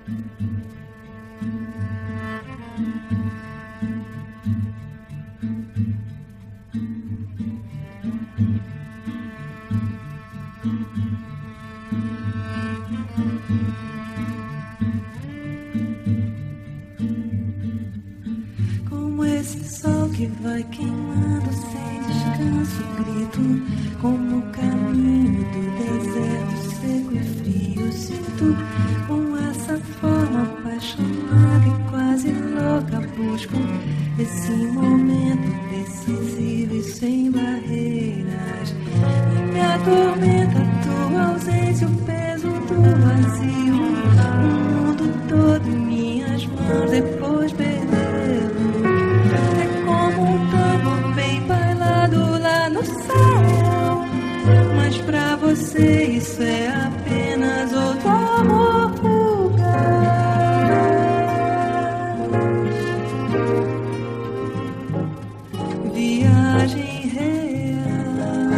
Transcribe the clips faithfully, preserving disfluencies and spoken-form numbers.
Como esse sol que vai queimando sem descanso, grito como o caminho do deserto seco e frio. Sinto com essa forma apaixonada e quase louca, busco esse momento decisivo e sem barreiras. E me atormenta a tua ausência, o peso do vazio, o mundo todo em minhas mãos, depois perdê-lo. É como um tambor bem bailado lá no céu, mas pra você isso é apenas outro amor fugaz. Viagem real,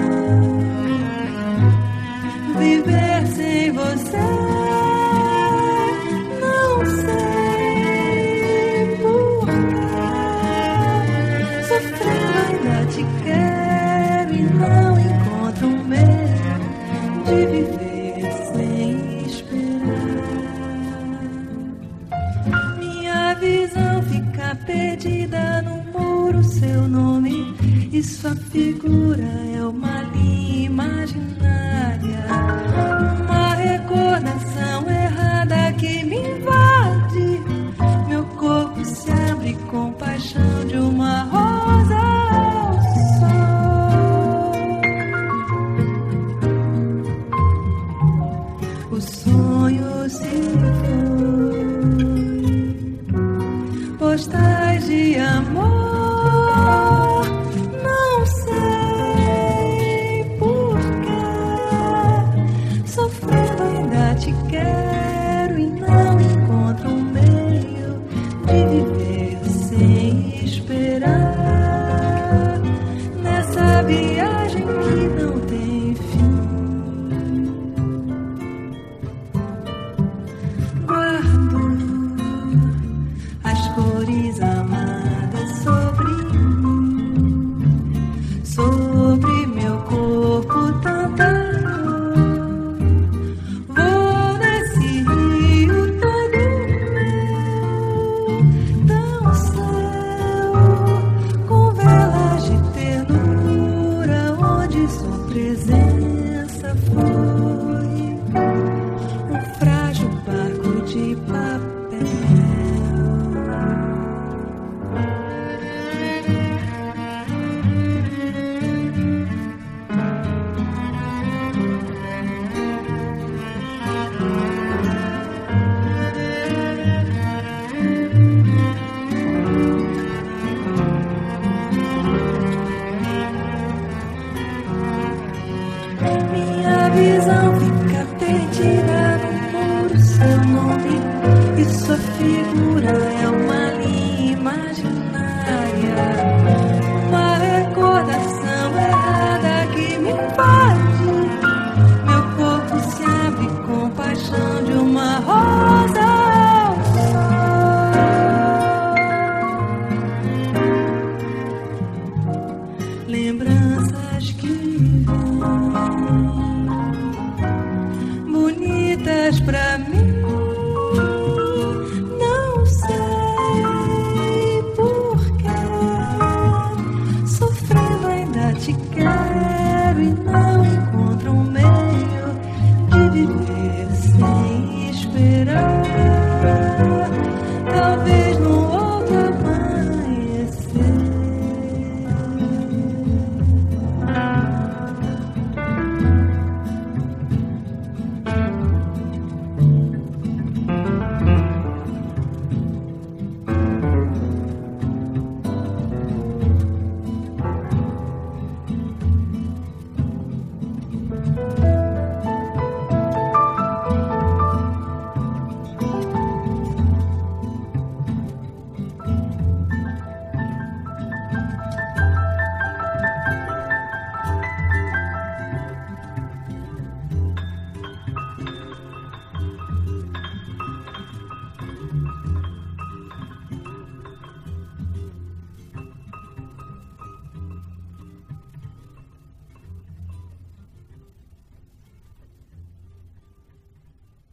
viver sem você, não sei porquê. Sofrendo ainda te quero e não encontro um meio de viver sem esperar. Minha visão fica perdida no muro, seu nome e sua figura é uma linha imaginária, uma recordação errada que me invade. Meu corpo se abre com paixão de uma rosa ao sol. O sonho se foi, postais de amor. Não sei porquê, sofrendo ainda te quero e não encontro um meio de viver sem esperar. Nessa viagem que não tem fim, guardo as cores amadas sobre mim, sobre meu corpo tanta dor. Vou nesse rio todo meu, tão céu, com velas de ternura, onde sua presença foi um frágil barco de